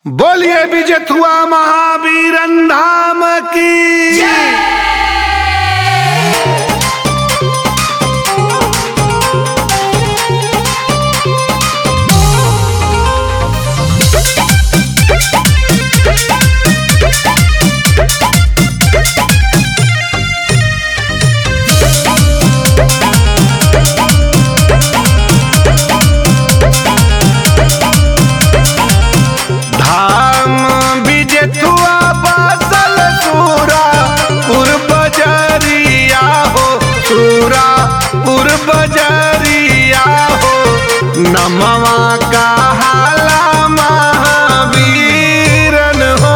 बोलिए विजेथुआ महावीरन धाम की। धाम विजेथुआ बासल सूरा बजरिया हो, सूरा बजरिया हो। नमवा का हाला महावीरन हो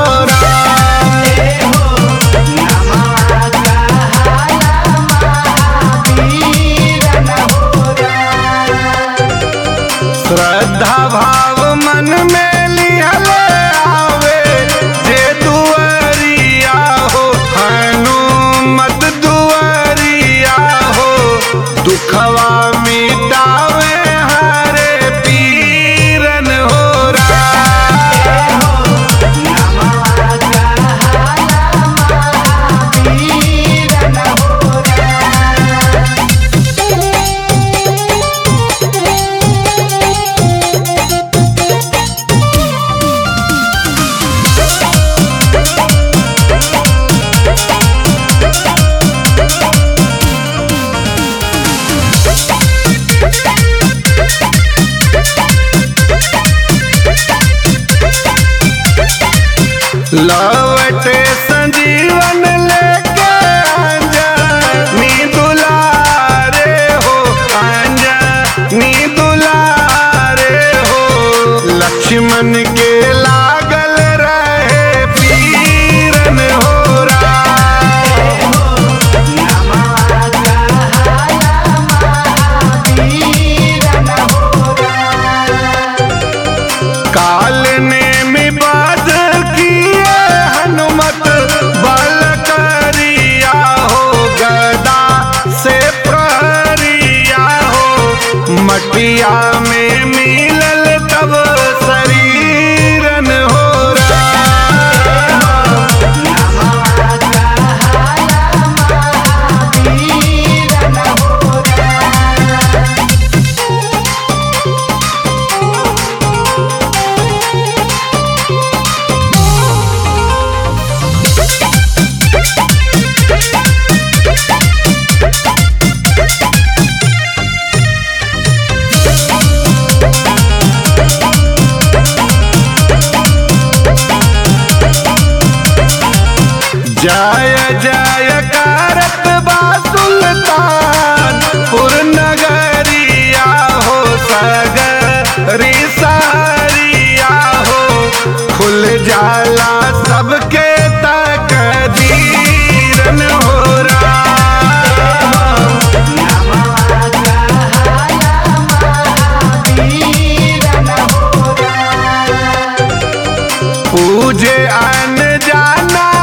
श्रद्धा भाव मन में लिहले आवे जे दुआरिया हो, हनुमत दुआरिया हो। दुखवा मिटावे हरे पीरन हो लवटे संजीवन लेके अंजनी दुलारे हो, अंजनी दुलारे हो। लक्ष्मण के लागल रहे पीरन हो काल ने मिबाद किए हनुमत बल करिया हो, गदा से प्रहरिया हो। मटिया में मिलल तब शरीरन हो जय जय करत बा सुल्तानपुर नगरिया हो, सगरी सहरिया हो। खुल जाला सबके तकदीरन हो पूजे अन जाना